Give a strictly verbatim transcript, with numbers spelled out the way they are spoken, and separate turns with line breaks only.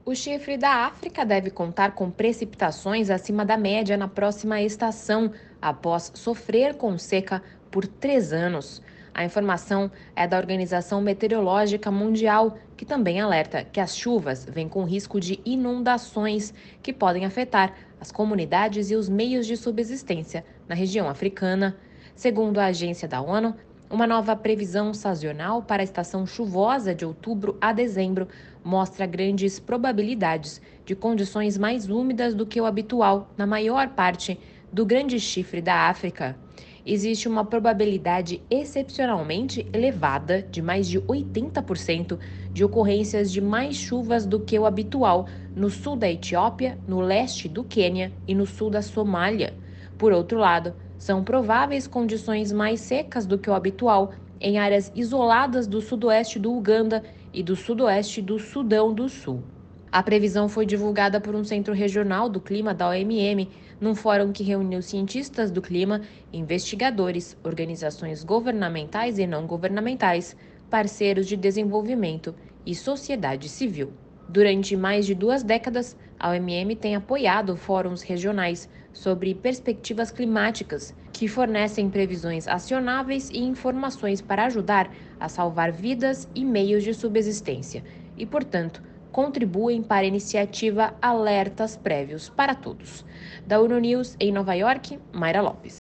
O chifre da África deve contar com precipitações acima da média na próxima estação, após sofrer com seca por três anos. A informação é da Organização Meteorológica Mundial, que também alerta que as chuvas vêm com risco de inundações que podem afetar as comunidades e os meios de subsistência na região africana. Segundo a agência da ONU, uma nova previsão sazonal para a estação chuvosa de outubro a dezembro mostra grandes probabilidades de condições mais úmidas do que o habitual na maior parte do Grande Chifre da África. Existe uma probabilidade excepcionalmente elevada de mais de oitenta por cento de ocorrências de mais chuvas do que o habitual no sul da Etiópia, no leste do Quênia e no sul da Somália. Por outro lado, são prováveis condições mais secas do que o habitual em áreas isoladas do sudoeste do Uganda e do sudoeste do Sudão do Sul. A previsão foi divulgada por um centro regional do clima da O M M, num fórum que reuniu cientistas do clima, investigadores, organizações governamentais e não governamentais, parceiros de desenvolvimento e sociedade civil. Durante mais de duas décadas, a O M M tem apoiado fóruns regionais sobre perspectivas climáticas, que fornecem previsões acionáveis e informações para ajudar a salvar vidas e meios de subsistência, e, portanto, contribuem para a iniciativa Alertas Prévios para Todos. Da ONU News em Nova York, Mayra Lopes.